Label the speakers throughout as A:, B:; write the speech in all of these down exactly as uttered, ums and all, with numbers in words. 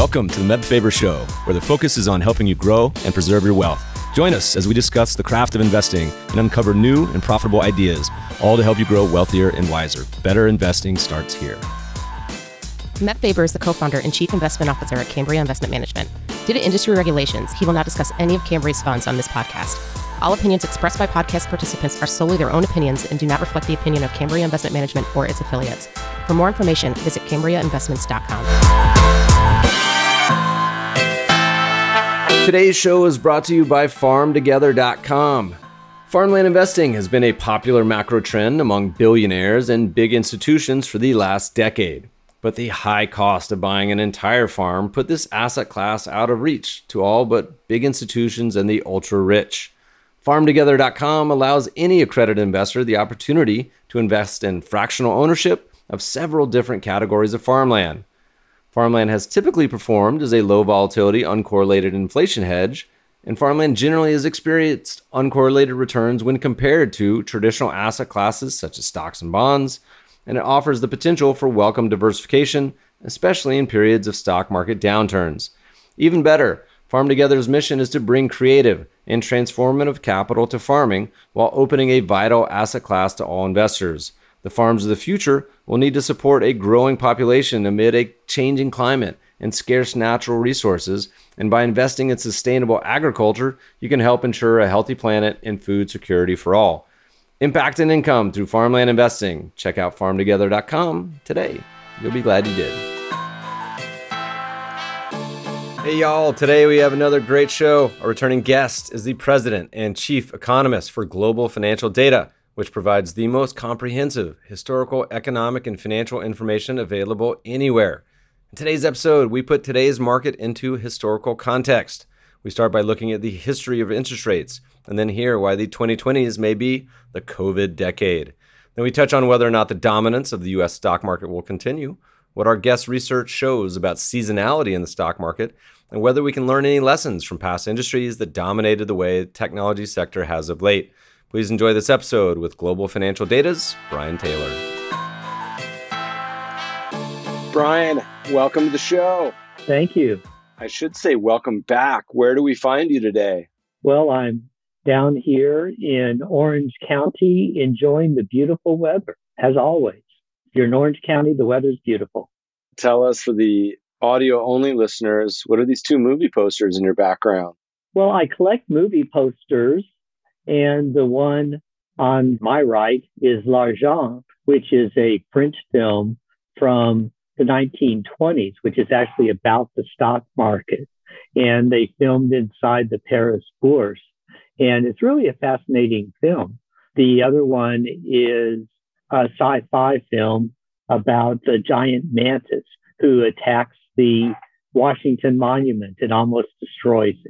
A: Welcome to the Meb Faber Show, where the focus is on helping you grow and preserve your wealth. Join us as we discuss the craft of investing and uncover new and profitable ideas, all to help you grow wealthier and wiser. Better investing starts here.
B: Meb Faber is the co-founder and chief investment officer at Cambria Investment Management. Due to industry regulations, he will not discuss any of Cambria's funds on this podcast. All opinions expressed by podcast participants are solely their own opinions and do not reflect the opinion of Cambria Investment Management or its affiliates. For more information, visit cambria investments dot com.
A: Today's show is brought to you by farm together dot com. Farmland investing has been a popular macro trend among billionaires and big institutions for the last decade. But the high cost of buying an entire farm put this asset class out of reach to all but big institutions and the ultra-rich. farm together dot com allows any accredited investor the opportunity to invest in fractional ownership of several different categories of farmland. Farmland has typically performed as a low volatility, uncorrelated inflation hedge, and farmland generally has experienced uncorrelated returns when compared to traditional asset classes such as stocks and bonds, and it offers the potential for welcome diversification, especially in periods of stock market downturns. Even better, Farm Together's mission is to bring creative and transformative capital to farming while opening a vital asset class to all investors. The farms of the future will need to support a growing population amid a changing climate and scarce natural resources, and by investing in sustainable agriculture, you can help ensure a healthy planet and food security for all. Impact and income through farmland investing. Check out farm together dot com today. You'll be glad you did. Hey y'all, today we have another great show. Our returning guest is the president and chief economist for Global Financial Data, which provides the most comprehensive historical, economic, and financial information available anywhere. In today's episode, we put today's market into historical context. We start by looking at the history of interest rates, and then hear why the twenty twenties may be the COVID decade. Then we touch on whether or not the dominance of the U S stock market will continue, what our guest research shows about seasonality in the stock market, and whether we can learn any lessons from past industries that dominated the way the technology sector has of late. Please enjoy this episode with Global Financial Data's Brian Taylor.
C: Brian, welcome to the show.
D: Thank you.
C: I should say welcome back. Where do we find you today?
D: Well, I'm down here in Orange County enjoying the beautiful weather, as always. If you're in Orange County, the weather's beautiful.
C: Tell us, for the audio-only listeners, what are these two movie posters in your background?
D: Well, I collect movie posters, and the one on my right is L'Argent, which is a French film from the nineteen twenties, which is actually about the stock market. And they filmed inside the Paris Bourse. And it's really a fascinating film. The other one is a sci-fi film about the giant mantis who attacks the Washington Monument and almost destroys it.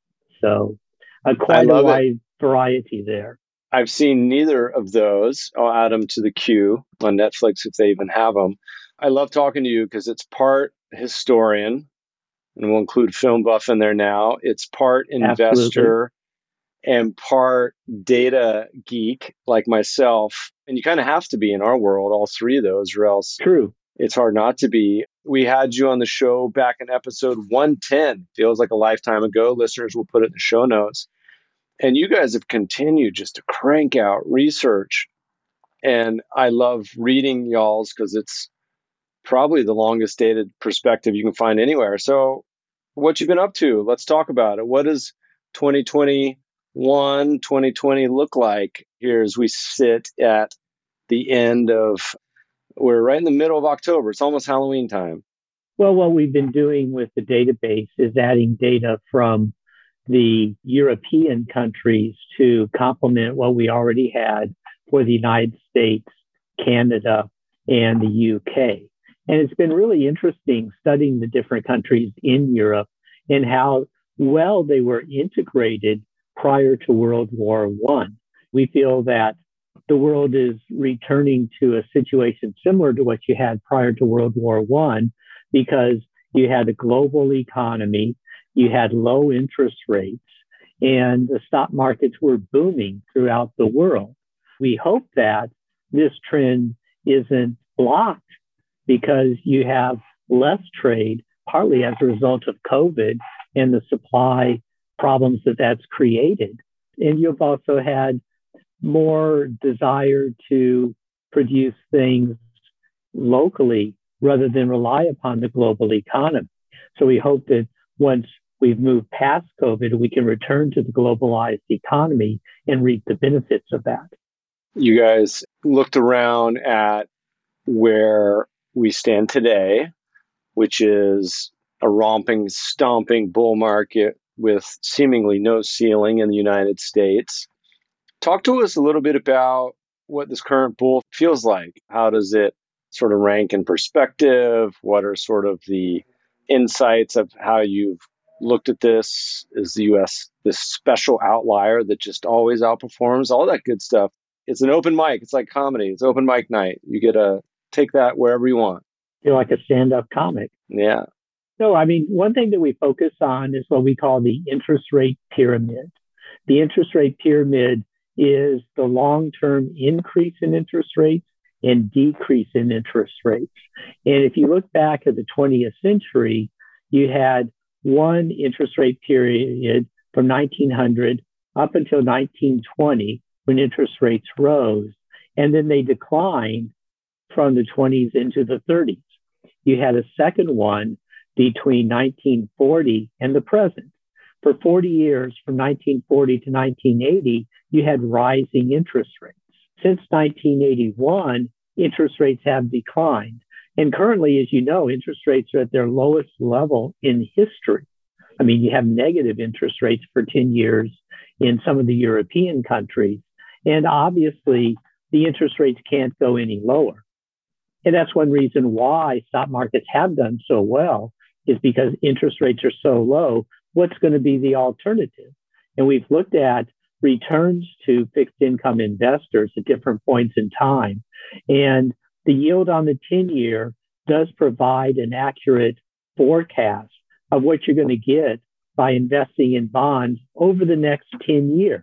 D: So uh, quite a wide it. variety there.
C: I've seen neither of those. I'll add them to the queue on Netflix if they even have them. I love talking to you because it's part historian, and we'll include film buff in there now. It's part investor Absolutely. and part data geek like myself. And you kind of have to be in our world, all three of those, or else
D: True.
C: It's hard not to be. We had you on the show back in episode one ten. Feels like a lifetime ago. Listeners will put it in the show notes. And you guys have continued just to crank out research. And I love reading y'all's because it's probably the longest dated perspective you can find anywhere. So what you've been up to, let's talk about it. What does twenty twenty-one, twenty twenty look like here as we sit at the end of, we're right in the middle of October. It's almost Halloween time.
D: Well, what we've been doing with the database is adding data from the European countries to complement what we already had for the United States, Canada, and the U K. And it's been really interesting studying the different countries in Europe and how well they were integrated prior to World War One. We feel that the world is returning to a situation similar to what you had prior to World War One, because you had a global economy, you had low interest rates, and the stock markets were booming throughout the world. We hope that this trend isn't blocked because you have less trade partly as a result of COVID and the supply problems that that's created. And you've also had more desire to produce things locally rather than rely upon the global economy. So we hope that once we've moved past COVID, we can return to the globalized economy and reap the benefits of that.
C: You guys looked around at where we stand today, which is a romping, stomping bull market with seemingly no ceiling in the United States. Talk to us a little bit about what this current bull feels like. How does it sort of rank in perspective? What are sort of the insights of how you've looked at this? Is the U S this special outlier that just always outperforms? All that good stuff. It's an open mic. It's like comedy. It's open mic night. You get to take that wherever you want.
D: You're like a stand-up comic.
C: Yeah.
D: No, I mean, one thing that we focus on is what we call the interest rate pyramid. The interest rate pyramid is the long-term increase in interest rates and decrease in interest rates. And if you look back at the twentieth century, you had one interest rate period from nineteen hundred up until nineteen twenty when interest rates rose, and then they declined from the twenties into the thirties. You had a second one between nineteen forty and the present. For forty years, from nineteen forty to nineteen eighty, you had rising interest rates. Since nineteen eighty-one, interest rates have declined. And currently, as you know, interest rates are at their lowest level in history. I mean, you have negative interest rates for ten years in some of the European countries. And obviously, the interest rates can't go any lower. And that's one reason why stock markets have done so well, is because interest rates are so low. What's going to be the alternative? And we've looked at returns to fixed income investors at different points in time. And the yield on the ten-year does provide an accurate forecast of what you're going to get by investing in bonds over the next ten years.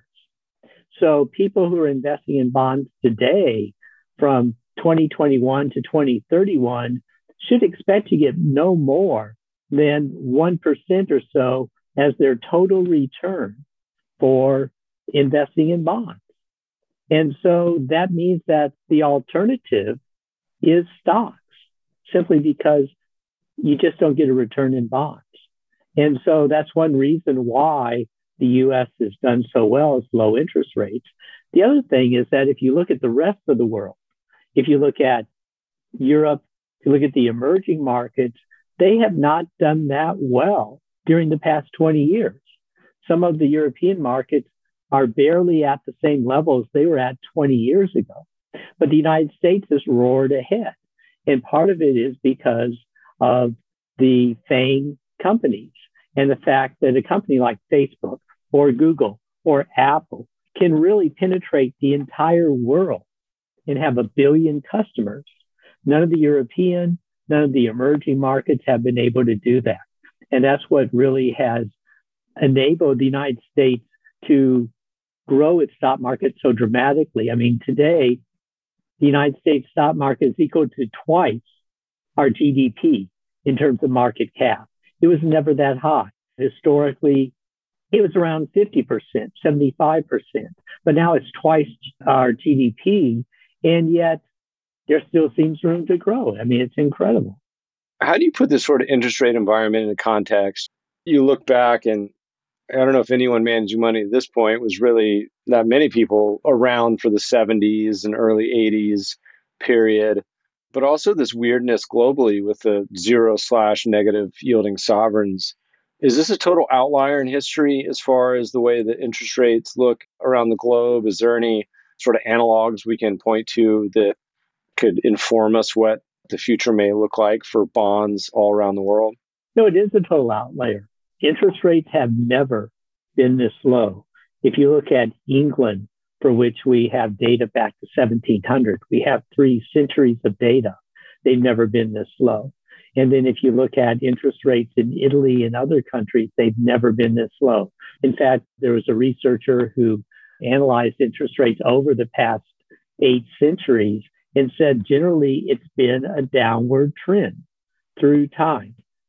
D: So people who are investing in bonds today from twenty twenty-one to twenty thirty-one should expect to get no more than one percent or so as their total return for investing in bonds. And so that means that the alternative is stocks, simply because you just don't get a return in bonds. And so that's one reason why the U S has done so well, is low interest rates. The other thing is that if you look at the rest of the world, if you look at Europe, if you look at the emerging markets, they have not done that well during the past twenty years. Some of the European markets are barely at the same levels they were at twenty years ago. But the United States has roared ahead. And part of it is because of the FANG companies and the fact that a company like Facebook or Google or Apple can really penetrate the entire world and have a billion customers. None of the European, none of the emerging markets have been able to do that. And that's what really has enabled the United States to grow its stock market so dramatically. I mean, today, the United States stock market is equal to twice our G D P in terms of market cap. It was never that high. Historically, it was around fifty percent, seventy-five percent. But now it's twice our G D P, and yet there still seems room to grow. I mean, it's incredible.
C: How do you put this sort of interest rate environment into context? You look back, and I don't know if anyone managing money at this point was really not many people around for the seventies and early eighties period, but also this weirdness globally with the zero slash negative yielding sovereigns. Is this a total outlier in history as far as the way that interest rates look around the globe? Is there any sort of analogs we can point to that could inform us what the future may look like for bonds all around the world?
D: No, it is a total outlier. Interest rates have never been this low. If you look at England, for which we have data back to seventeen hundred, we have three centuries of data. They've never been this low. And then if you look at interest rates in Italy and other countries, they've never been this low. In fact, there was a researcher who analyzed interest rates over the past eight centuries and said generally it's been a downward trend through time.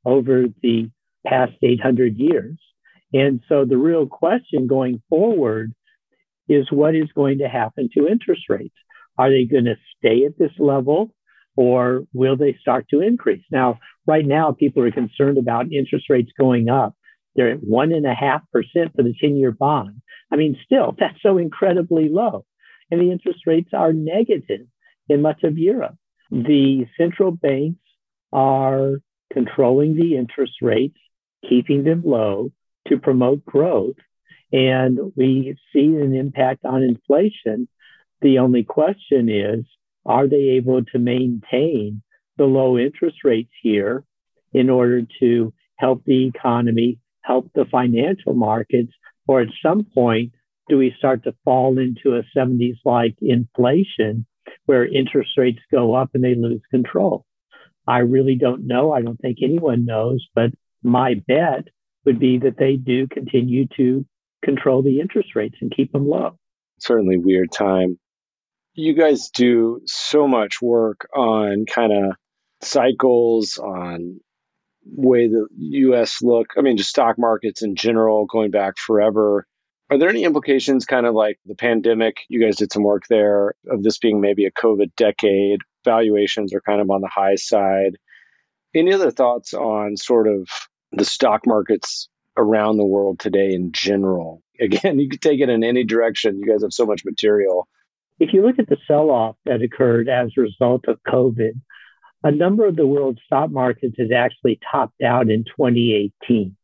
D: over the past eight hundred years. And so the real question going forward is what is going to happen to interest rates? Are they going to stay at this level or will they start to increase? Now, right now, people are concerned about interest rates going up. They're at one and a half percent for the ten-year bond. I mean, still, that's so incredibly low. And the interest rates are negative in much of Europe. The central banks are controlling the interest rates, keeping them low to promote growth. And we see an impact on inflation. The only question is, are they able to maintain the low interest rates here in order to help the economy, help the financial markets, or at some point, do we start to fall into a seventies-like inflation where interest rates go up and they lose control? I really don't know. I don't think anyone knows, but my bet would be that they do continue to control the interest rates and keep them low.
C: Certainly weird time. You guys do so much work on kind of cycles, on way the U S look, I mean, just stock markets in general, going back forever. Are there any implications, kind of like the pandemic? You guys did some work there of this being maybe a COVID decade. Valuations are kind of on the high side. Any other thoughts on sort of the stock markets around the world today in general? Again, you could take it in any direction. You guys have so much material.
D: If you look at the sell-off that occurred as a result of COVID, a number of the world's stock markets has actually topped out in twenty eighteen.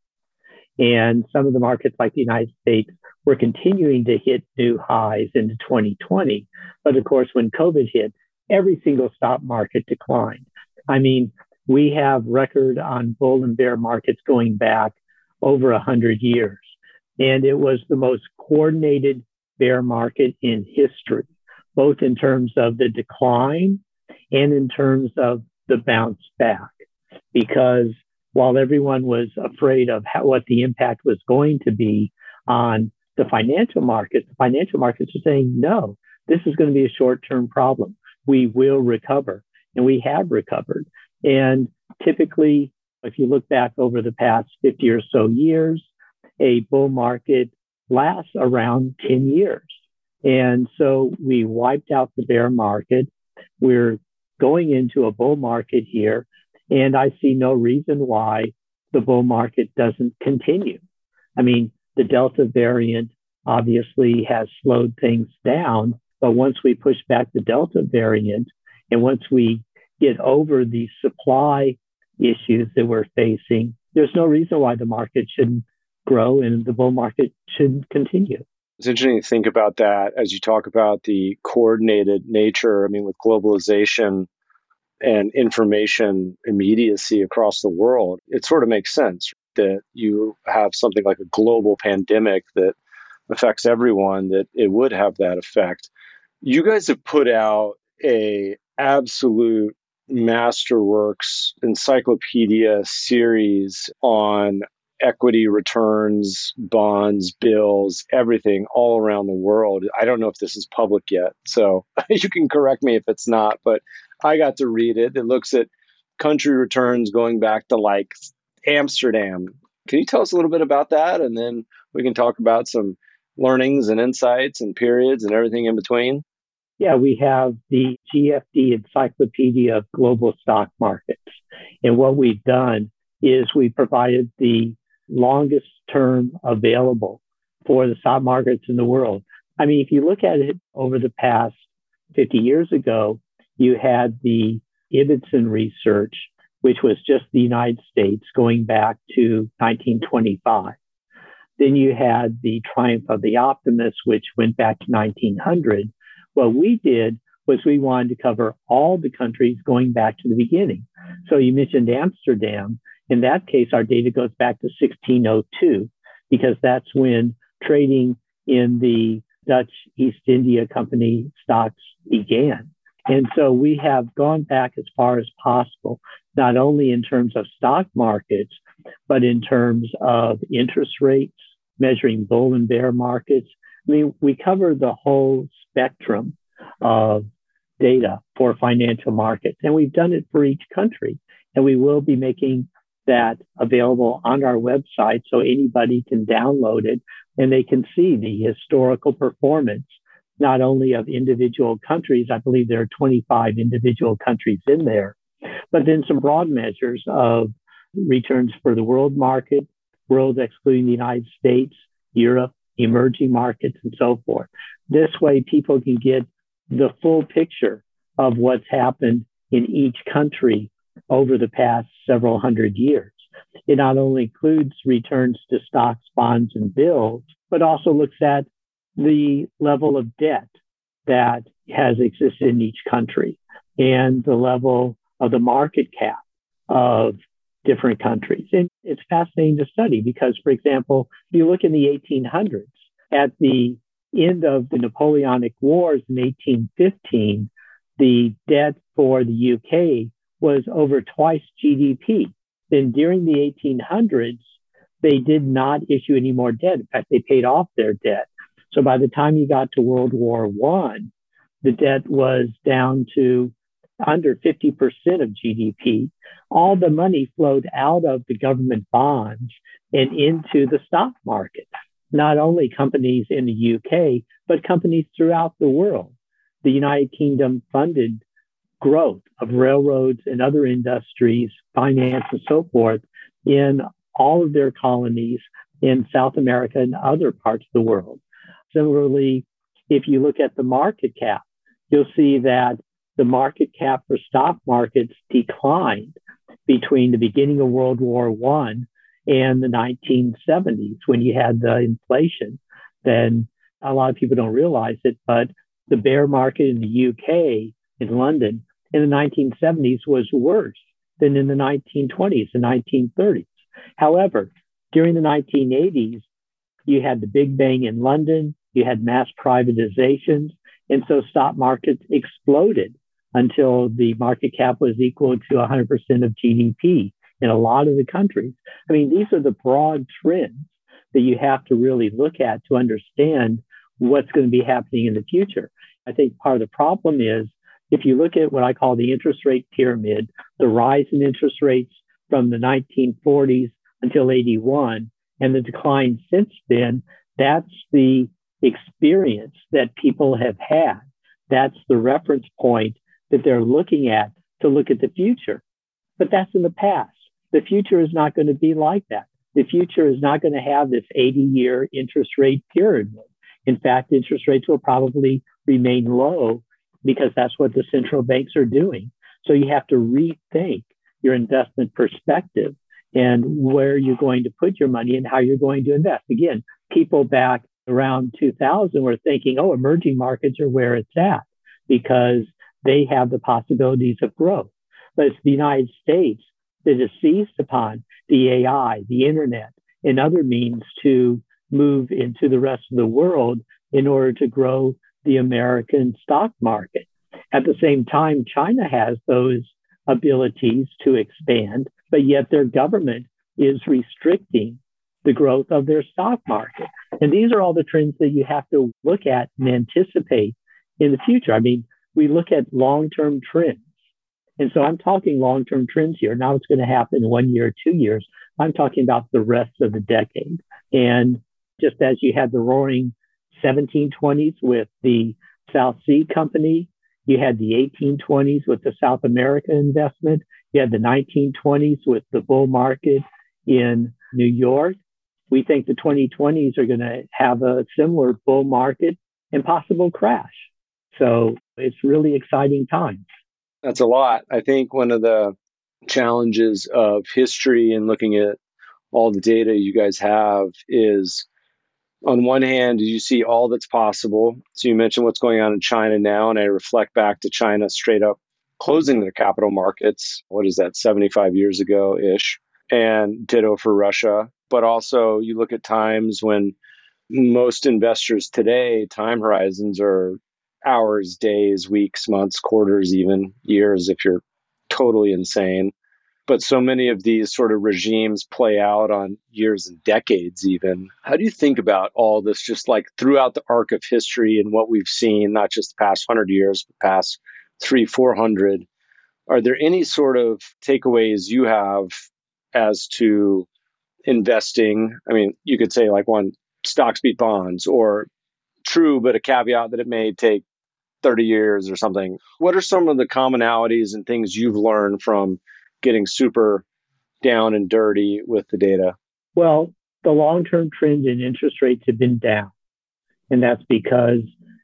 D: And some of the markets like the United States were continuing to hit new highs into twenty twenty. But of course, when COVID hit, every single stock market declined. I mean, we have record on bull and bear markets going back over one hundred years. And it was the most coordinated bear market in history, both in terms of the decline and in terms of the bounce back. Because while everyone was afraid of how, what the impact was going to be on the financial markets, the financial markets are saying, no, this is going to be a short-term problem. We will recover, and we have recovered. And typically, if you look back over the past fifty or so years, a bull market lasts around ten years. And so we wiped out the bear market. We're going into a bull market here, and I see no reason why the bull market doesn't continue. I mean, the Delta variant obviously has slowed things down, but once we push back the Delta variant, and once we get over the supply issues that we're facing, there's no reason why the market shouldn't grow and the bull market shouldn't continue.
C: It's interesting to think about that as you talk about the coordinated nature. I mean, with globalization and information immediacy across the world, it sort of makes sense that you have something like a global pandemic that affects everyone, that it would have that effect. You guys have put out a absolute masterworks encyclopedia series on equity returns, bonds, bills, everything all around the world. I don't know if this is public yet, so you can correct me if it's not, but I got to read it. It looks at country returns going back to like Amsterdam. Can you tell us a little bit about that? And then we can talk about some learnings and insights and periods and everything in between.
D: Yeah, we have the G F D Encyclopedia of Global Stock Markets. And what we've done is we provided the longest term available for the stock markets in the world. I mean, if you look at it over the past fifty years ago, you had the Ibbotson research, which was just the United States going back to nineteen twenty-five. Then you had the Triumph of the Optimist, which went back to nineteen hundred. What we did was we wanted to cover all the countries going back to the beginning. So you mentioned Amsterdam. In that case, our data goes back to sixteen oh two, because that's when trading in the Dutch East India Company stocks began. And so we have gone back as far as possible, not only in terms of stock markets, but in terms of interest rates, measuring bull and bear markets. I mean, we cover the whole spectrum of data for financial markets, and we've done it for each country. And we will be making that available on our website so anybody can download it and they can see the historical performance, not only of individual countries. I believe there are twenty-five individual countries in there, but then some broad measures of returns for the world market, world excluding the United States, Europe, emerging markets, and so forth. This way, people can get the full picture of what's happened in each country over the past several hundred years. It not only includes returns to stocks, bonds, and bills, but also looks at the level of debt that has existed in each country and the level of the market cap of different countries. And it's fascinating to study because, for example, if you look in the eighteen hundreds, at the end of the Napoleonic Wars in eighteen fifteen, the debt for the U K was over twice G D P. Then during the eighteen hundreds, they did not issue any more debt. In fact, they paid off their debt. So by the time you got to World War One, the debt was down to under fifty percent of G D P. All the money flowed out of the government bonds and into the stock market. Not only companies in the U K, but companies throughout the world. The United Kingdom funded growth of railroads and other industries, finance and so forth in all of their colonies in South America and other parts of the world. Similarly, if you look at the market cap, you'll see that the market cap for stock markets declined between the beginning of World War One and the nineteen seventies when you had the inflation. Then a lot of people don't realize it, but the bear market in the U K, in London, in the nineteen seventies was worse than in the nineteen twenties and nineteen thirties. However, during the nineteen eighties, you had the Big Bang in London, you had mass privatizations, and so stock markets exploded until the market cap was equal to one hundred percent of G D P in a lot of the countries. I mean, these are the broad trends that you have to really look at to understand what's going to be happening in the future. I think part of the problem is if you look at what I call the interest rate pyramid, the rise in interest rates from the nineteen forties until eighty-one and the decline since then, that's the experience that people have had. That's the reference point that they're looking at to look at the future. But that's in the past. The future is not going to be like that. The future is not going to have this eighty-year interest rate pyramid. In fact, interest rates will probably remain low because that's what the central banks are doing. So you have to rethink your investment perspective and where you're going to put your money and how you're going to invest. Again, people back around two thousand were thinking, oh, emerging markets are where it's at because they have the possibilities of growth. But it's the United States that has seized upon the A I, the internet, and other means to move into the rest of the world in order to grow the American stock market. At the same time, China has those abilities to expand, but yet their government is restricting the growth of their stock market. And these are all the trends that you have to look at and anticipate in the future. I mean, we look at long-term trends. And so I'm talking long-term trends here. Not what's going to happen in one year or two years. I'm talking about the rest of the decade. And just as you had the roaring seventeen twenties with the South Sea Company, you had the eighteen twenties with the South America investment, you had the nineteen twenties with the bull market in New York. We think the twenty twenties are going to have a similar bull market and possible crash. So it's really exciting times.
C: That's a lot. I think one of the challenges of history and looking at all the data you guys have is, on one hand, you see all that's possible. So you mentioned what's going on in China now, and I reflect back to China straight up closing their capital markets. What is that, seventy-five years ago-ish? And ditto for Russia. But also you look at times when most investors today, time horizons are hours, days, weeks, months, quarters, even years, if you're totally insane. But so many of these sort of regimes play out on years and decades even. How do you think about all this just like throughout the arc of history and what we've seen, not just the past hundred years, but past three, four hundred? Are there any sort of takeaways you have as to investing. I mean, you could say like one, stocks beat bonds, or true, but a caveat that it may take thirty years or something. What are some of the commonalities and things you've learned from getting super down and dirty with the data?
D: Well, the long-term trend in interest rates have been down. And that's because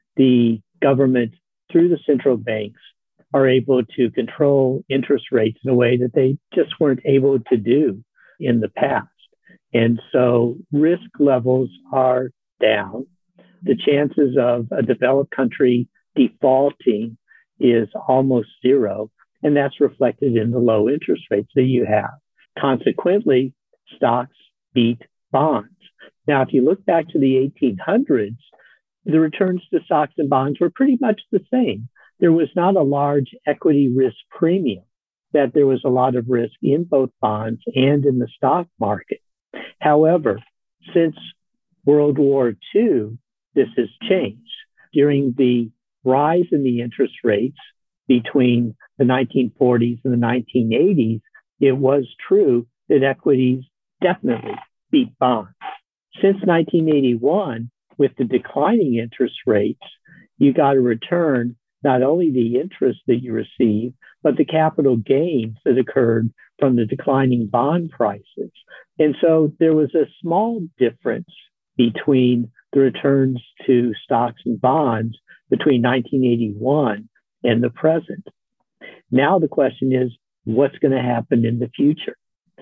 D: the government, through the central banks, are able to control interest rates in a way that they just weren't able to do in the past. And so risk levels are down. The chances of a developed country defaulting is almost zero. And that's reflected in the low interest rates that you have. Consequently, stocks beat bonds. Now, if you look back to the eighteen hundreds, the returns to stocks and bonds were pretty much the same. There was not a large equity risk premium, that there was a lot of risk in both bonds and in the stock market. However, since World War Two, this has changed. During the rise in the interest rates between the nineteen forties and the nineteen eighties, it was true that equities definitely beat bonds. Since nineteen eighty-one, with the declining interest rates, you got a return, not only the interest that you receive, but the capital gains that occurred from the declining bond prices. And so there was a small difference between the returns to stocks and bonds between nineteen eighty-one and the present. Now the question is, what's going to happen in the future?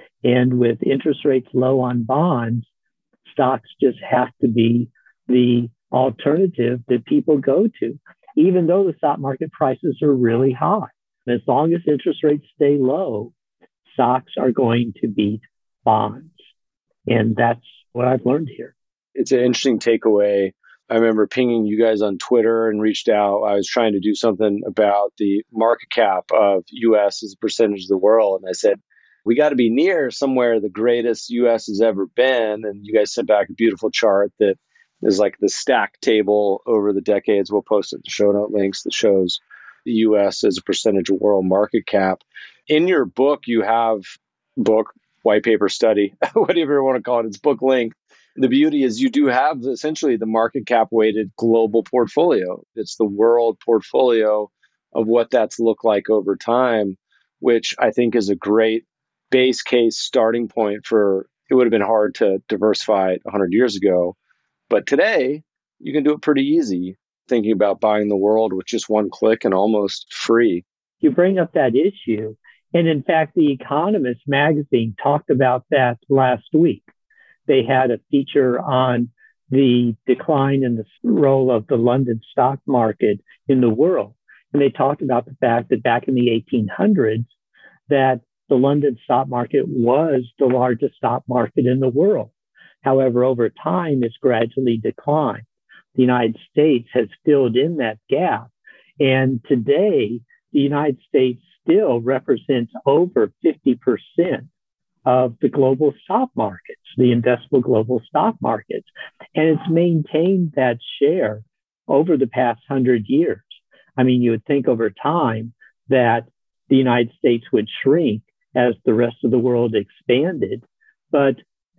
D: And with interest rates low on bonds, stocks just have to be the alternative that people go to, even though the stock market prices are really high. As long as interest rates stay low, stocks are going to beat bonds. And that's what I've learned here.
C: It's an interesting takeaway. I remember pinging you guys on Twitter and reached out. I was trying to do something about the market cap of U S as a percentage of the world. And I said, we got to be near somewhere the greatest U S has ever been. And you guys sent back a beautiful chart that is like the stack table over the decades. We'll post it in the show note links that shows the U S as a percentage of world market cap. In your book, you have book, white paper study, whatever you want to call it. It's book length. The beauty is you do have essentially the market cap weighted global portfolio. It's the world portfolio of what that's looked like over time, which I think is a great base case starting point for, it would have been hard to diversify one hundred years ago. But today, you can do it pretty easy, thinking about buying the world with just one click and almost free.
D: You bring up that issue. And in fact, The Economist magazine talked about that last week. They had a feature on the decline in the role of the London stock market in the world. And they talked about the fact that back in the eighteen hundreds, that the London stock market was the largest stock market in the world. However, over time, it's gradually declined. The United States has filled in that gap. And today, the United States still represents over fifty percent of the global stock markets, the investable global stock markets. And it's maintained that share over the past hundred years. I mean, you would think over time that the United States would shrink as the rest of the world expanded, but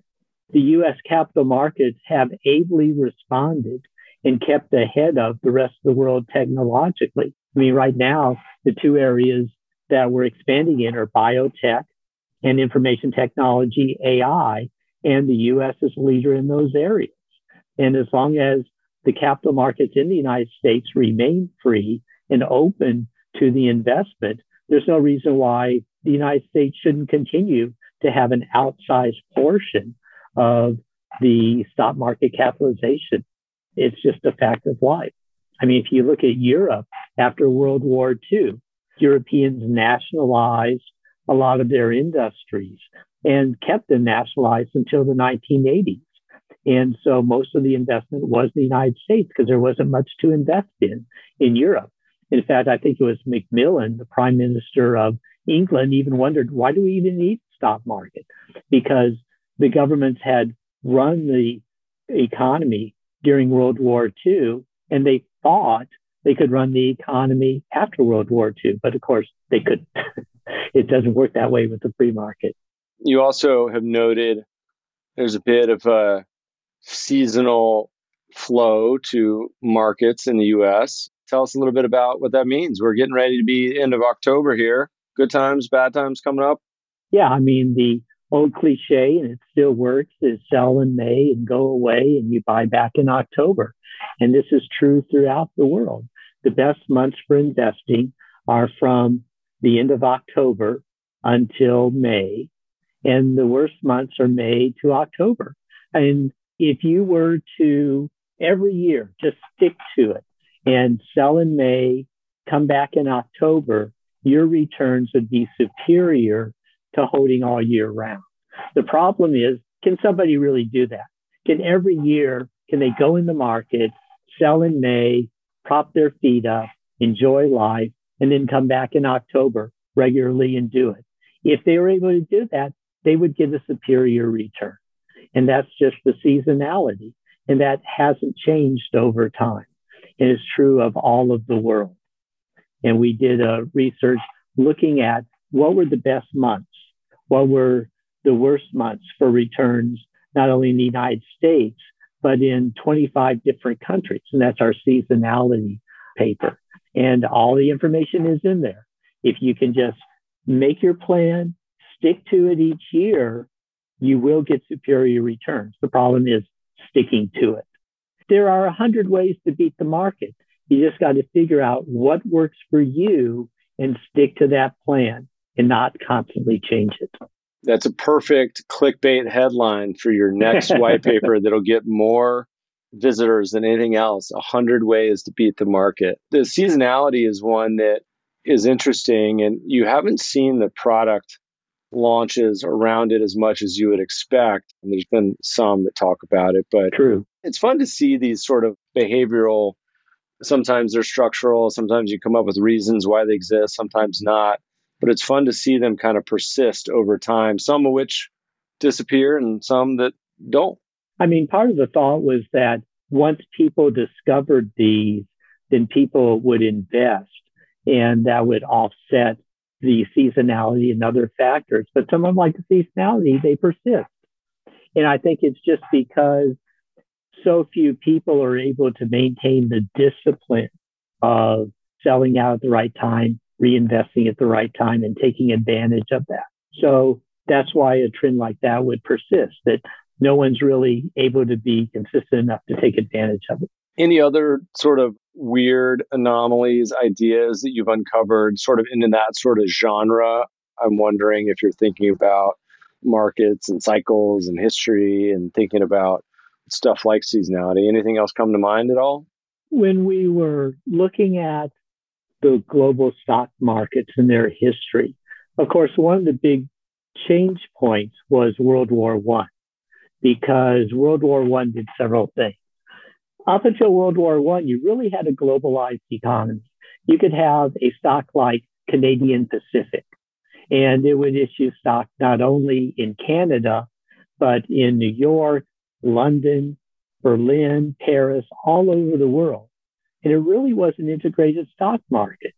D: the U S capital markets have ably responded and kept ahead of the rest of the world technologically. I mean, right now, the two areas that we're expanding in are biotech and information technology, A I, and the U S is a leader in those areas. And as long as the capital markets in the United States remain free and open to the investment, there's no reason why the United States shouldn't continue to have an outsized portion of the stock market capitalization. It's just a fact of life. I mean, if you look at Europe after World War Two, Europeans nationalized a lot of their industries and kept them nationalized until the nineteen eighties. And so most of the investment was in the United States because there wasn't much to invest in in Europe. In fact, I think it was Macmillan, the Prime Minister of England, even wondered, why do we even need the stock market? Because the governments had run the economy during World War Two, and they thought they could run the economy after World War Two. But of course, they couldn't. It doesn't work that way with the free market.
C: You also have noted there's a bit of a seasonal flow to markets in the U S. Tell us a little bit about what that means. We're getting ready to be end of October here. Good times, bad times coming up.
D: Yeah, I mean, the old cliche, and it still works, is sell in May and go away and you buy back in October. And this is true throughout the world. The best months for investing are from the end of October until May, and the worst months are May to October. And if you were to every year just stick to it and sell in May, come back in October, your returns would be superior to holding all year round. The problem is, can somebody really do that? Can every year, can they go in the market, sell in May, prop their feet up, enjoy life, and then come back in October regularly and do it? If they were able to do that, they would get a superior return. And that's just the seasonality. And that hasn't changed over time. And it's true of all of the world. And we did a research looking at what were the best months, what were the worst months for returns, not only in the United States, but in twenty-five different countries. And that's our seasonality paper. And all the information is in there. If you can just make your plan, stick to it each year, you will get superior returns. The problem is sticking to it. There are a hundred ways to beat the market. You just got to figure out what works for you and stick to that plan and not constantly change it.
C: That's a perfect clickbait headline for your next white paper that'll get more visitors than anything else. A hundred ways to beat the market. The seasonality is one that is interesting, and you haven't seen the product launches around it as much as you would expect. And there's been some that talk about it, but
D: True.
C: It's fun to see these sort of behavioral, sometimes they're structural, sometimes you come up with reasons why they exist, sometimes not. But it's fun to see them kind of persist over time, some of which disappear and some that don't.
D: I mean, part of the thought was that once people discovered these, then people would invest, and that would offset the seasonality and other factors. But some of them, like the seasonality, they persist. And I think it's just because so few people are able to maintain the discipline of selling out at the right time, reinvesting at the right time, and taking advantage of that. So that's why a trend like that would persist, that no one's really able to be consistent enough to take advantage of it.
C: Any other sort of weird anomalies, ideas that you've uncovered sort of into that sort of genre? I'm wondering if you're thinking about markets and cycles and history and thinking about stuff like seasonality. Anything else come to mind at all?
D: When we were looking at the global stock markets and their history, of course, one of the big change points was World War One, because World War One did several things. Up until World War One, you really had a globalized economy. You could have a stock like Canadian Pacific, and it would issue stock not only in Canada, but in New York, London, Berlin, Paris, all over the world. And it really was an integrated stock market.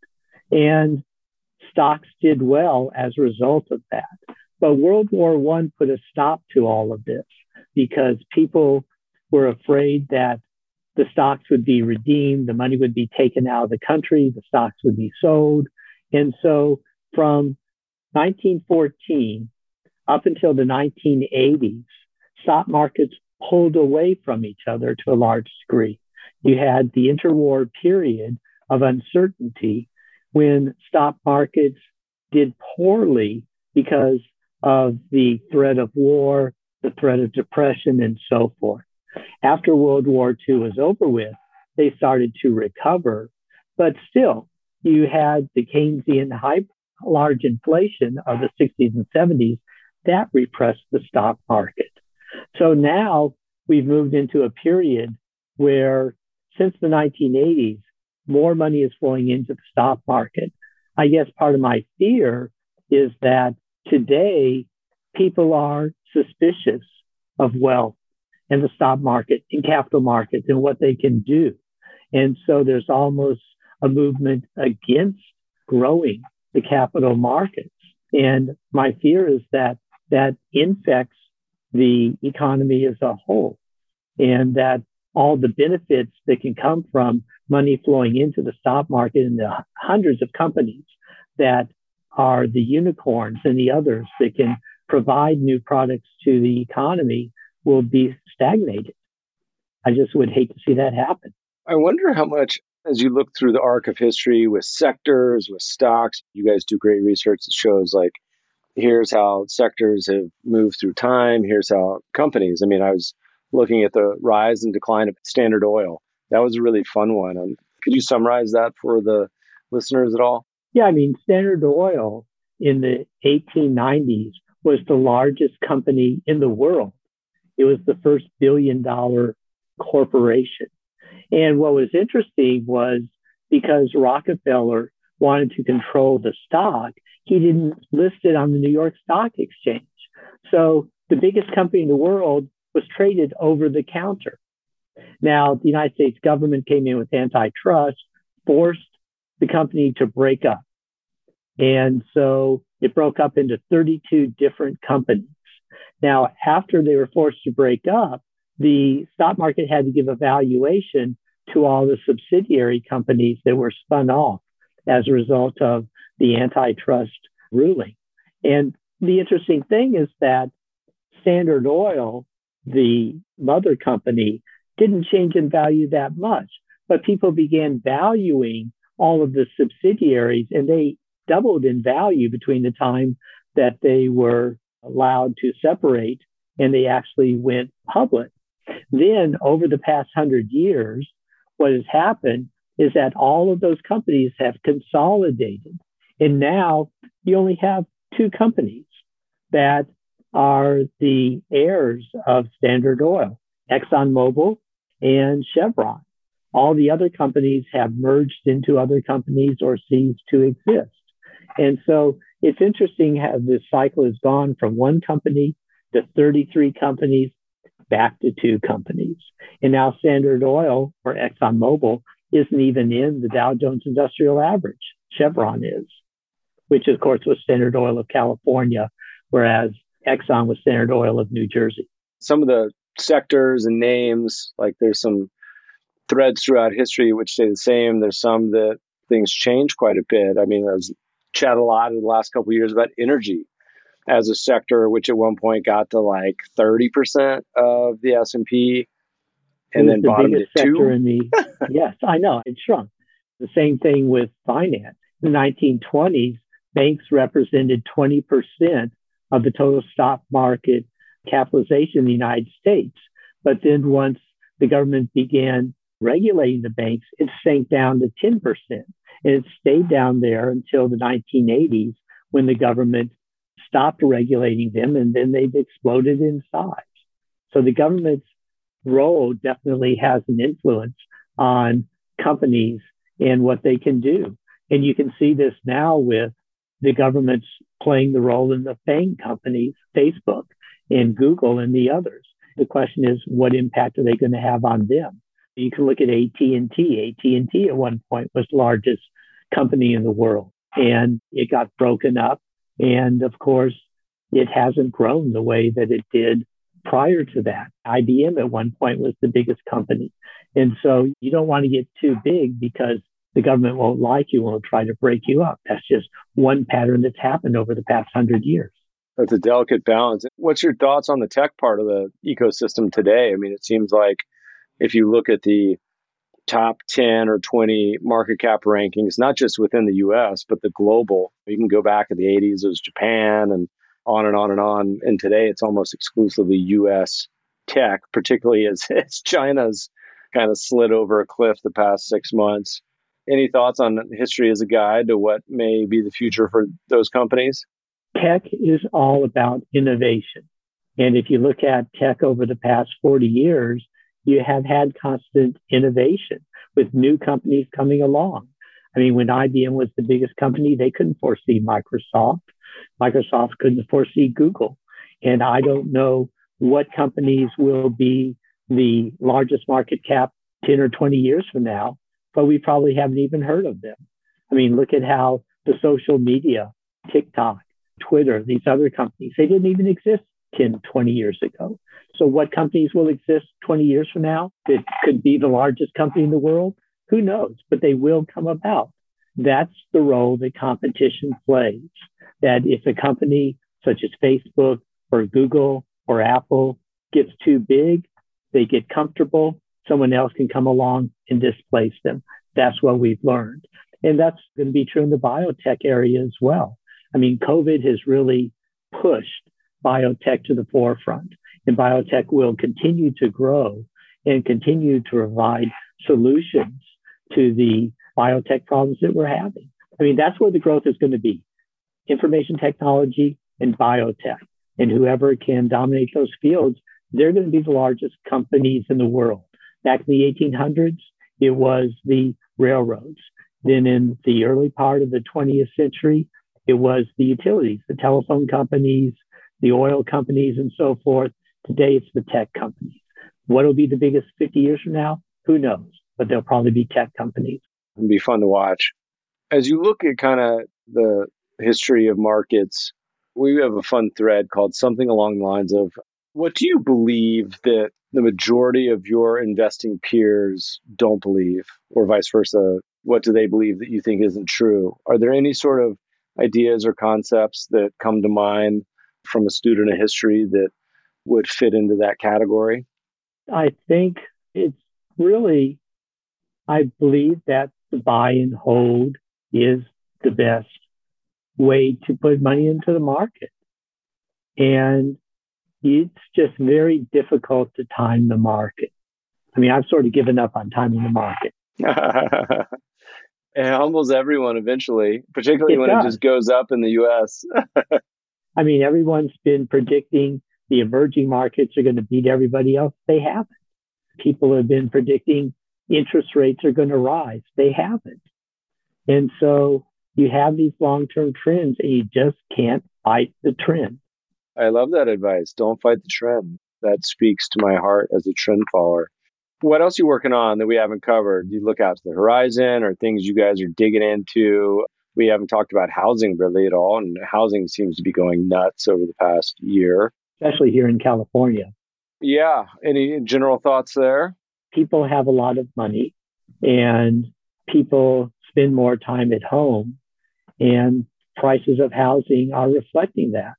D: And stocks did well as a result of that. But World War One put a stop to all of this because people were afraid that the stocks would be redeemed, the money would be taken out of the country, the stocks would be sold. And so from nineteen fourteen up until the nineteen eighties, stock markets pulled away from each other to a large degree. You had the interwar period of uncertainty when stock markets did poorly because of the threat of war, the threat of depression, and so forth. After World War Two was over with, they started to recover, but still, you had the Keynesian high, large inflation of the sixties and seventies that repressed the stock market. So now we've moved into a period where, since the nineteen eighties, more money is flowing into the stock market. I guess part of my fear is that today people are suspicious of wealth and the stock market and capital markets and what they can do. And so there's almost a movement against growing the capital markets. And my fear is that that infects the economy as a whole, and that all the benefits that can come from money flowing into the stock market and the hundreds of companies that are the unicorns and the others that can provide new products to the economy will be stagnated. I just would hate to see that happen.
C: I wonder how much, as you look through the arc of history with sectors, with stocks, you guys do great research that shows like, here's how sectors have moved through time. Here's how companies, I mean, I was looking at the rise and decline of Standard Oil. That was a really fun one. Um, could you summarize that for the listeners at all?
D: Yeah, I mean, Standard Oil in the eighteen nineties was the largest company in the world. It was the first billion dollar corporation. And what was interesting was because Rockefeller wanted to control the stock, he didn't list it on the New York Stock Exchange. So the biggest company in the world was traded over the counter. Now, the United States government came in with antitrust, forced the company to break up. And so it broke up into thirty-two different companies. Now, after they were forced to break up, the stock market had to give a valuation to all the subsidiary companies that were spun off as a result of the antitrust ruling. And the interesting thing is that Standard Oil, the mother company, didn't change in value that much, but people began valuing all of the subsidiaries, and they doubled in value between the time that they were allowed to separate and they actually went public. Then over the past hundred years, what has happened is that all of those companies have consolidated. And now you only have two companies that are the heirs of Standard Oil, ExxonMobil and Chevron. All the other companies have merged into other companies or ceased to exist. And so it's interesting how this cycle has gone from one company to thirty-three companies back to two companies. And now Standard Oil or ExxonMobil isn't even in the Dow Jones Industrial Average. Chevron is, which of course was Standard Oil of California, whereas Exxon was Standard Oil of New Jersey.
C: Some of the sectors and names, like there's some threads throughout history which stay the same. There's some that things change quite a bit. I mean, there's chat a lot in the last couple of years about energy as a sector, which at one point got to like thirty percent of the S and P and then
D: the
C: bottomed at two.
D: In the, yes, I know, it shrunk. The same thing with finance. In the nineteen twenties, banks represented twenty percent of the total stock market capitalization in the United States. But then once the government began regulating the banks, it sank down to ten percent. And it stayed down there until the nineteen eighties when the government stopped regulating them, and then they've exploded in size. So the government's role definitely has an influence on companies and what they can do. And you can see this now with the government's playing the role in the FANG companies, Facebook and Google and the others. The question is, what impact are they going to have on them? You can look at A T and T. A T and T at one point was the largest company in the world, and it got broken up. And of course, it hasn't grown the way that it did prior to that. I B M at one point was the biggest company. And so you don't want to get too big because the government won't like you and will try to break you up. That's just one pattern that's happened over the past hundred years.
C: That's a delicate balance. What's your thoughts on the tech part of the ecosystem today? I mean, it seems like if you look at the top ten or twenty market cap rankings, not just within the U S, but the global, you can go back in the eighties, it was Japan and on and on and on. And today it's almost exclusively U S tech, particularly as, as China's kind of slid over a cliff the past six months. Any thoughts on history as a guide to what may be the future for those companies?
D: Tech is all about innovation. And if you look at tech over the past forty years, you have had constant innovation with new companies coming along. I mean, when I B M was the biggest company, they couldn't foresee Microsoft. Microsoft couldn't foresee Google. And I don't know what companies will be the largest market cap ten or twenty years from now, but we probably haven't even heard of them. I mean, look at how the social media, TikTok, Twitter, these other companies, they didn't even exist ten, twenty years ago. So what companies will exist twenty years from now that could be the largest company in the world? Who knows? But they will come about. That's the role that competition plays. That if a company such as Facebook or Google or Apple gets too big, they get comfortable, someone else can come along and displace them. That's what we've learned. And that's going to be true in the biotech area as well. I mean, COVID has really pushed biotech to the forefront, and biotech will continue to grow and continue to provide solutions to the biotech problems that we're having. I mean, that's where the growth is going to be. Information technology and biotech. And whoever can dominate those fields, they're going to be the largest companies in the world. Back in the eighteen hundreds, it was the railroads. Then in the early part of the twentieth century, it was the utilities, the telephone companies, the oil companies, and so forth. Today, it's the tech companies. What will be the biggest fifty years from now? Who knows? But they'll probably be tech companies.
C: It'll be fun to watch. As you look at kind of the history of markets, we have a fun thread called something along the lines of, what do you believe that the majority of your investing peers don't believe, or vice versa? What do they believe that you think isn't true? Are there any sort of ideas or concepts that come to mind from a student of history that would fit into that category?
D: I think it's really, I believe that the buy and hold is the best way to put money into the market. And it's just very difficult to time the market. I mean, I've sort of given up on timing the market.
C: It humbles everyone eventually, particularly it when does. It just goes up in the U S.
D: I mean, everyone's been predicting the emerging markets are going to beat everybody else. They haven't. People have been predicting interest rates are going to rise. They haven't. And so you have these long-term trends and you just can't fight the trend.
C: I love that advice. Don't fight the trend. That speaks to my heart as a trend follower. What else are you working on that we haven't covered? You look out to the horizon or things you guys are digging into. We haven't talked about housing really at all, and housing seems to be going nuts over the past year.
D: Especially here in California.
C: Yeah. Any general thoughts there?
D: People have a lot of money and people spend more time at home, and prices of housing are reflecting that.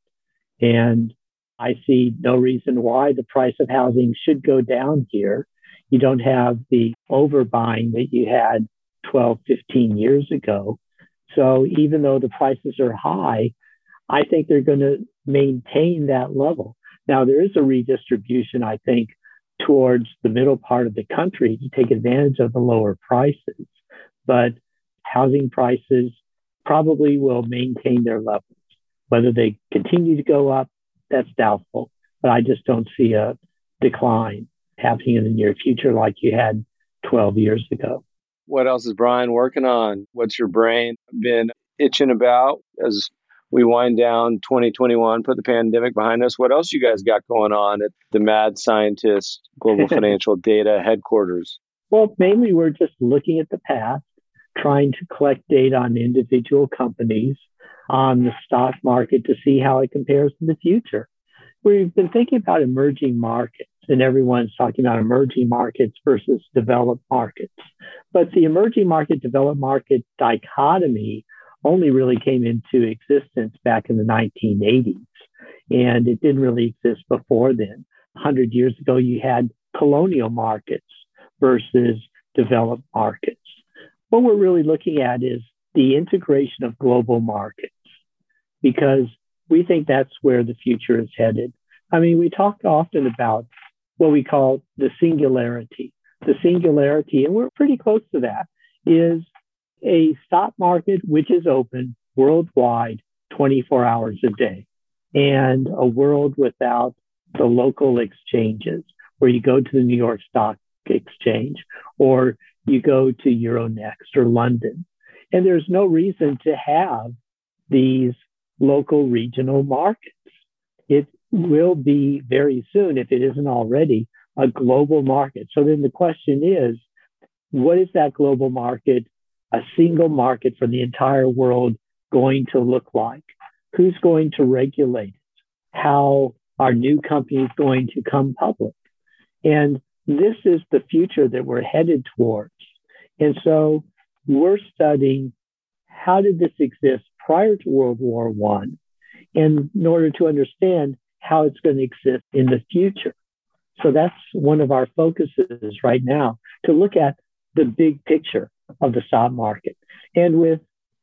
D: And I see no reason why the price of housing should go down here. You don't have the overbuying that you had twelve, fifteen years ago. So even though the prices are high, I think they're going to maintain that level. Now, there is a redistribution, I think, towards the middle part of the country to take advantage of the lower prices. But housing prices probably will maintain their levels. Whether they continue to go up, that's doubtful. But I just don't see a decline happening in the near future like you had twelve years ago.
C: What else is Brian working on? What's your brain been itching about as we wind down twenty twenty-one, put the pandemic behind us? What else you guys got going on at the Mad Scientist Global Financial Data headquarters?
D: Well, mainly we're just looking at the past, trying to collect data on individual companies, on the stock market to see how it compares to the future. We've been thinking about emerging markets, and everyone's talking about emerging markets versus developed markets. But the emerging market, developed market dichotomy only really came into existence back in the nineteen eighties. And it didn't really exist before then. one hundred years ago, you had colonial markets versus developed markets. What we're really looking at is the integration of global markets, because we think that's where the future is headed. I mean, we talk often about what we call the singularity. The singularity, and we're pretty close to that, is a stock market which is open worldwide twenty-four hours a day, and a world without the local exchanges where you go to the New York Stock Exchange or you go to Euronext or London. And there's no reason to have these local regional markets. It will be very soon, if it isn't already, a global market. So then the question is, what is that global market, a single market for the entire world, going to look like? Who's going to regulate it? How are new companies going to come public? And this is the future that we're headed towards. And so we're studying how did this exist prior to World War One, and in order to understand how it's going to exist in the future. So that's one of our focuses right now, to look at the big picture of the stock market. And with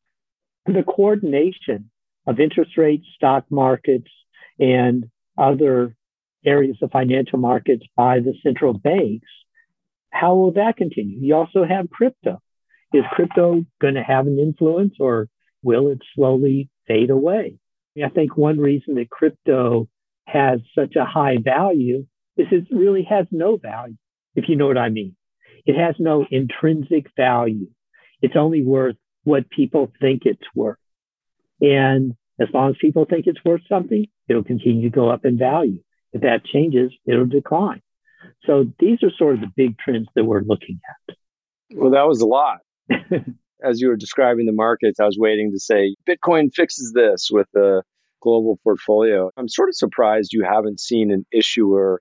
D: the coordination of interest rates, stock markets, and other areas of financial markets by the central banks, how will that continue? You also have crypto. Is crypto going to have an influence, or will it slowly fade away? I think one reason that crypto has such a high value is it really has no value, if you know what I mean. It has no intrinsic value. It's only worth what people think it's worth. And as long as people think it's worth something, it'll continue to go up in value. If that changes, it'll decline. So these are sort of the big trends that we're looking at.
C: Well, that was a lot. As you were describing the markets, I was waiting to say, Bitcoin fixes this with the global portfolio. I'm sort of surprised you haven't seen an issuer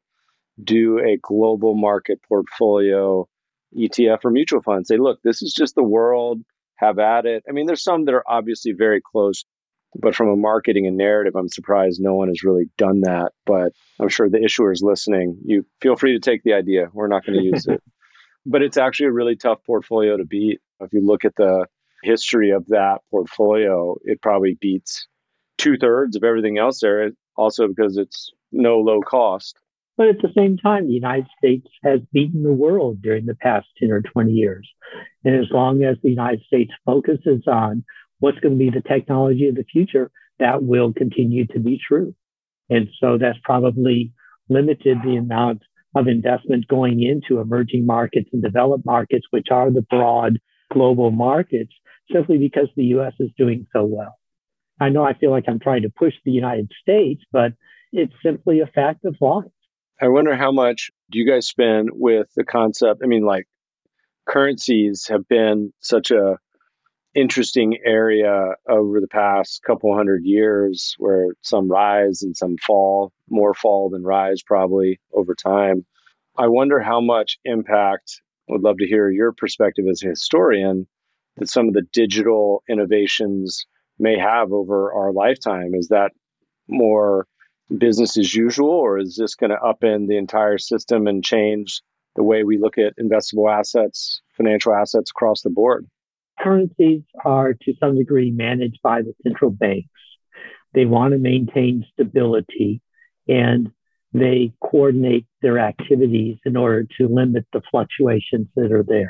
C: do a global market portfolio E T F or mutual fund. Say, look, this is just the world, have at it. I mean, there's some that are obviously very close, but from a marketing and narrative, I'm surprised no one has really done that. But I'm sure the issuers listening, you feel free to take the idea. We're not going to use it. But it's actually a really tough portfolio to beat. If you look at the history of that portfolio, it probably beats two thirds of everything else there, also because it's no low cost.
D: But at the same time, the United States has beaten the world during the past ten or twenty years. And as long as the United States focuses on what's going to be the technology of the future, that will continue to be true. And so that's probably limited the amount of investment going into emerging markets and developed markets, which are the broad global markets, simply because the U S is doing so well. I know I feel like I'm trying to push the United States, but it's simply a fact of life.
C: I wonder how much do you guys spend with the concept? I mean, like currencies have been such a interesting area over the past couple hundred years where some rise and some fall, more fall than rise probably over time. I wonder how much impact, I would love to hear your perspective as a historian, that some of the digital innovations may have over our lifetime. Is that more business as usual, or is this going to upend the entire system and change the way we look at investable assets, financial assets across the board?
D: Currencies are to some degree managed by the central banks. They want to maintain stability, and they coordinate their activities in order to limit the fluctuations that are there.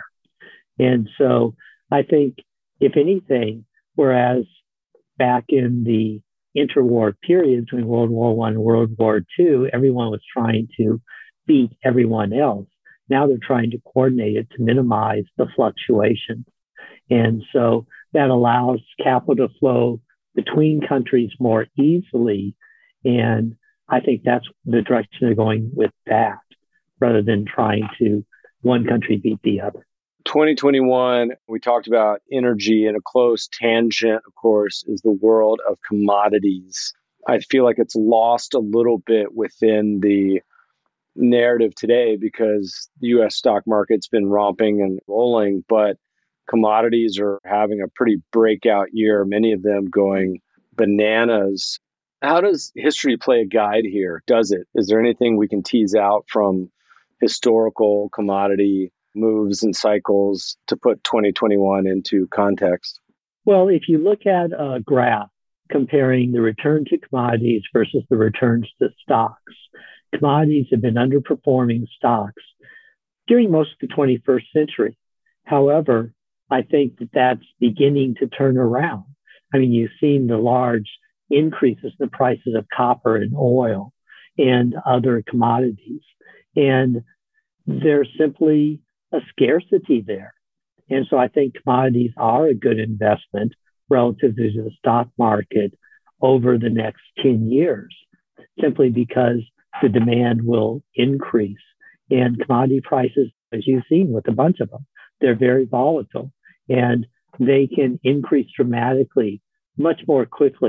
D: And so I think, if anything, whereas back in the interwar period between World War One and World War Two, everyone was trying to beat everyone else. Now they're trying to coordinate it to minimize the fluctuations. And so that allows capital to flow between countries more easily. And I think that's the direction they're going with that, rather than trying to one country beat the other.
C: twenty twenty-one, we talked about energy, and a close tangent, of course, is the world of commodities. I feel like it's lost a little bit within the narrative today because the U S stock market's been romping and rolling, but commodities are having a pretty breakout year, many of them going bananas. How does history play a guide here? Does it? Is there anything we can tease out from historical commodity moves and cycles to put twenty twenty-one into context?
D: Well, if you look at a graph comparing the return to commodities versus the returns to stocks, commodities have been underperforming stocks during most of the twenty-first century. However, I think that that's beginning to turn around. I mean, you've seen the large increases in the prices of copper and oil and other commodities. And there's simply a scarcity there. And so I think commodities are a good investment relative to the stock market over the next ten years, simply because the demand will increase. And commodity prices, as you've seen with a bunch of them, they're very volatile, and they can increase dramatically much more quickly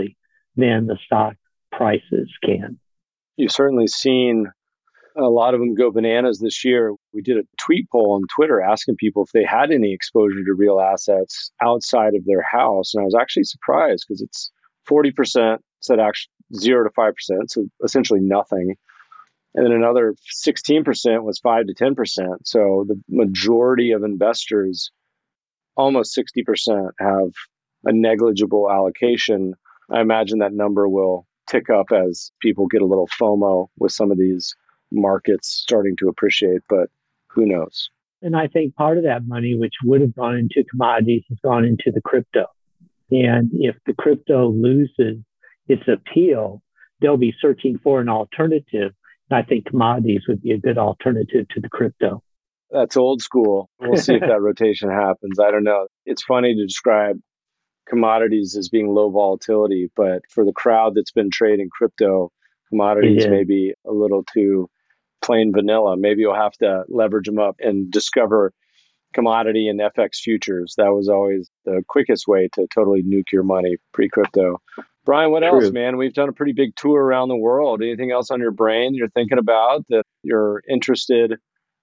D: than the stock prices can.
C: You've certainly seen a lot of them go bananas this year. We did a tweet poll on Twitter asking people if they had any exposure to real assets outside of their house. And I was actually surprised because it's forty percent said actually zero to five percent, so essentially nothing. And then another sixteen percent was five to ten percent. So the majority of investors, almost sixty percent, have a negligible allocation. I imagine that number will tick up as people get a little FOMO with some of these markets starting to appreciate, but who knows?
D: And I think part of that money, which would have gone into commodities, has gone into the crypto. And if the crypto loses its appeal, they'll be searching for an alternative. And I think commodities would be a good alternative to the crypto.
C: That's old school. We'll see if that rotation happens. I don't know. It's funny to describe commodities as being low volatility, but for the crowd that's been trading crypto, commodities may be a little too plain vanilla. Maybe you'll have to leverage them up and discover commodity and F X futures. That was always the quickest way to totally nuke your money pre-crypto. Brian, what True. else, man? We've done a pretty big tour around the world. Anything else on your brain you're thinking about that you're interested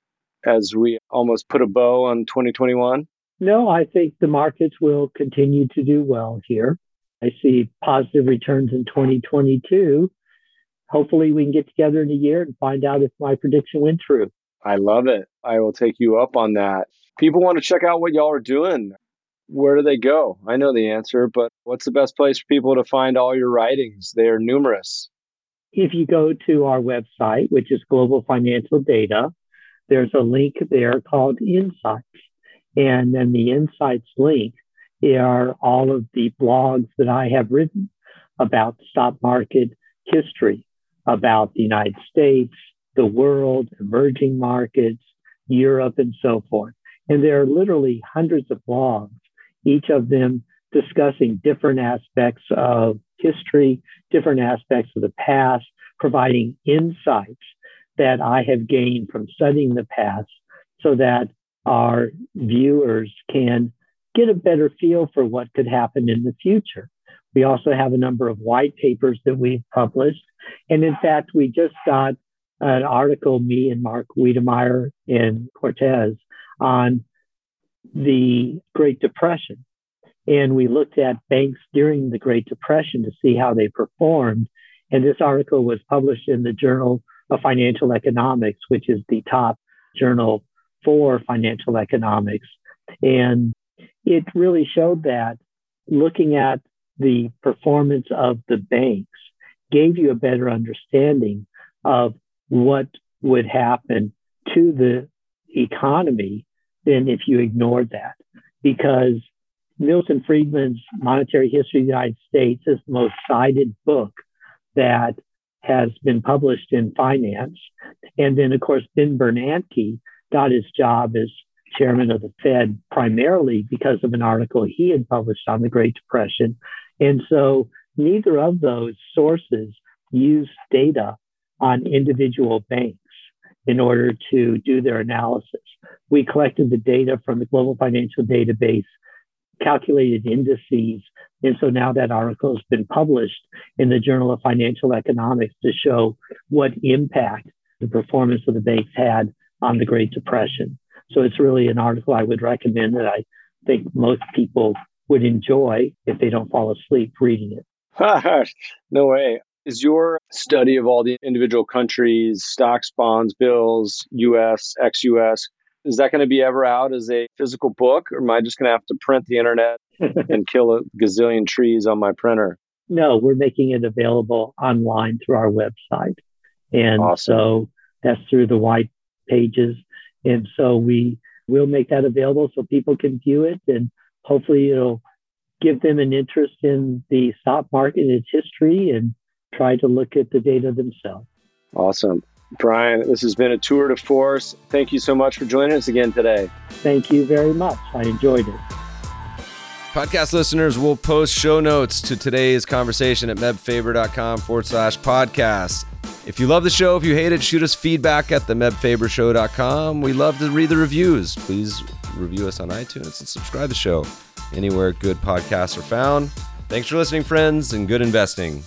C: as we almost put a bow on twenty twenty-one?
D: No, I think the markets will continue to do well here. I see positive returns in twenty twenty-two. Hopefully we can get together in a year and find out if my prediction went true.
C: I love it. I will take you up on that. People want to check out what y'all are doing. Where do they go? I know the answer, but what's the best place for people to find all your writings? They're numerous.
D: If you go to our website, which is Global Financial Data, there's a link there called Insights. And then the Insights link are all of the blogs that I have written about stock market history, about the United States, the world, emerging markets, Europe, and so forth. And there are literally hundreds of blogs, each of them discussing different aspects of history, different aspects of the past, providing insights that I have gained from studying the past so that our viewers can get a better feel for what could happen in the future. We also have a number of white papers that we've published. And in fact, we just got an article, me and Mark Wiedemeyer and Cortez, on the Great Depression. And we looked at banks during the Great Depression to see how they performed. And this article was published in the Journal of Financial Economics, which is the top journal for financial economics. And it really showed that looking at the performance of the banks gave you a better understanding of what would happen to the economy than if you ignored that. Because Milton Friedman's Monetary History of the United States is the most cited book that has been published in finance. And then, of course, Ben Bernanke got his job as chairman of the Fed primarily because of an article he had published on the Great Depression. And so neither of those sources use data on individual banks in order to do their analysis. We collected the data from the Global Financial Database, calculated indices, and so now that article has been published in the Journal of Financial Economics to show what impact the performance of the banks had on the Great Depression. So it's really an article I would recommend that I think most people would enjoy if they don't fall asleep reading it.
C: No way. Is your study of all the individual countries, stocks, bonds, bills, U S, ex-U S, is that going to be ever out as a physical book, or am I just going to have to print the internet and kill a gazillion trees on my printer?
D: No, we're making it available online through our website. And awesome. So that's through the white pages. And so we will make that available so people can view it, and hopefully it'll give them an interest in the stock market and its history and try to look at the data themselves.
C: Awesome. Brian, this has been a tour de force. Thank you so much for joining us again today.
D: Thank you very much. I enjoyed it.
A: Podcast listeners will post show notes to today's conversation at mebfaber.com forward slash podcast. If you love the show, if you hate it, shoot us feedback at the meb faber show dot com. We love to read the reviews. Please review us on iTunes and subscribe to the show anywhere good podcasts are found. Thanks for listening, friends, and good investing.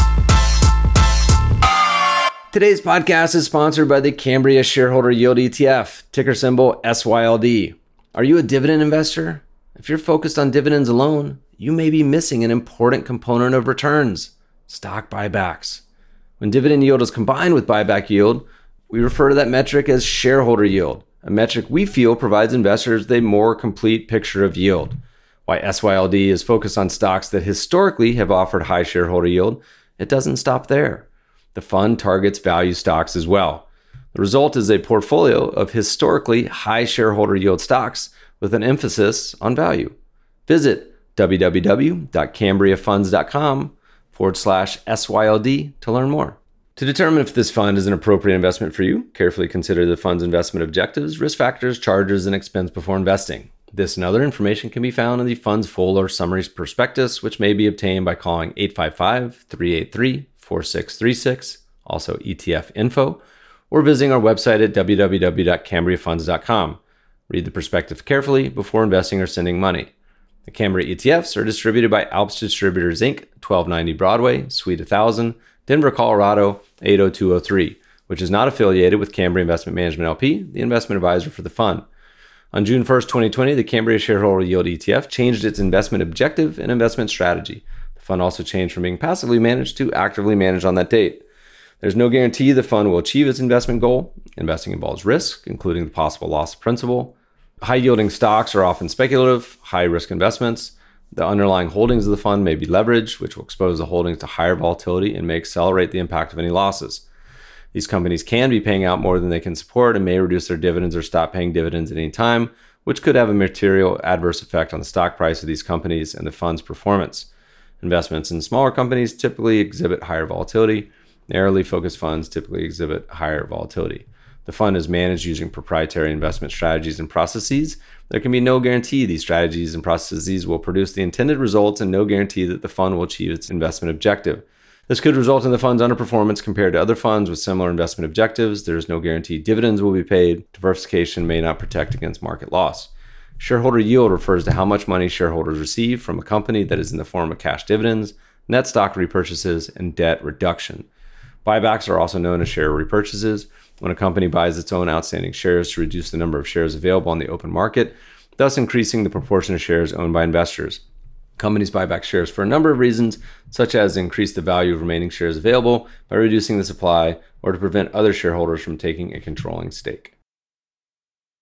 A: Today's podcast is sponsored by the Cambria Shareholder Yield E T F, ticker symbol S Y L D. Are you a dividend investor? If you're focused on dividends alone, you may be missing an important component of returns, stock buybacks. When dividend yield is combined with buyback yield, we refer to that metric as shareholder yield, a metric we feel provides investors with a more complete picture of yield. Why S Y L D is focused on stocks that historically have offered high shareholder yield, it doesn't stop there. The fund targets value stocks as well. The result is a portfolio of historically high shareholder yield stocks with an emphasis on value. Visit www.cambriafunds.com forward slash SYLD to learn more. To determine if this fund is an appropriate investment for you, carefully consider the fund's investment objectives, risk factors, charges, and expense before investing. This and other information can be found in the fund's full or summary prospectus, which may be obtained by calling eight five five, three eight three, four six three six, also E T F info, or visiting our website at w w w dot cambria funds dot com. Read the prospectus carefully before investing or sending money. The Cambria E T Fs are distributed by Alps Distributors, Incorporated, twelve ninety Broadway, Suite one thousand, Denver, Colorado, eight oh two oh three, which is not affiliated with Cambria Investment Management L P, the investment advisor for the fund. On June first, twenty twenty, the Cambria Shareholder Yield E T F changed its investment objective and investment strategy. The fund also changed from being passively managed to actively managed on that date. There's no guarantee the fund will achieve its investment goal. Investing involves risk, including the possible loss of principal. High-yielding stocks are often speculative, high-risk investments. The underlying holdings of the fund may be leveraged, which will expose the holdings to higher volatility and may accelerate the impact of any losses. These companies can be paying out more than they can support and may reduce their dividends or stop paying dividends at any time, which could have a material adverse effect on the stock price of these companies and the fund's performance. Investments in smaller companies typically exhibit higher volatility. Narrowly focused funds typically exhibit higher volatility. The fund is managed using proprietary investment strategies and processes. There can be no guarantee these strategies and processes will produce the intended results and no guarantee that the fund will achieve its investment objective. This could result in the fund's underperformance compared to other funds with similar investment objectives. There is no guarantee dividends will be paid. Diversification may not protect against market loss. Shareholder yield refers to how much money shareholders receive from a company that is in the form of cash dividends, net stock repurchases, and debt reduction. Buybacks are also known as share repurchases, when a company buys its own outstanding shares to reduce the number of shares available on the open market, thus increasing the proportion of shares owned by investors. Companies buy back shares for a number of reasons, such as increase the value of remaining shares available by reducing the supply or to prevent other shareholders from taking a controlling stake.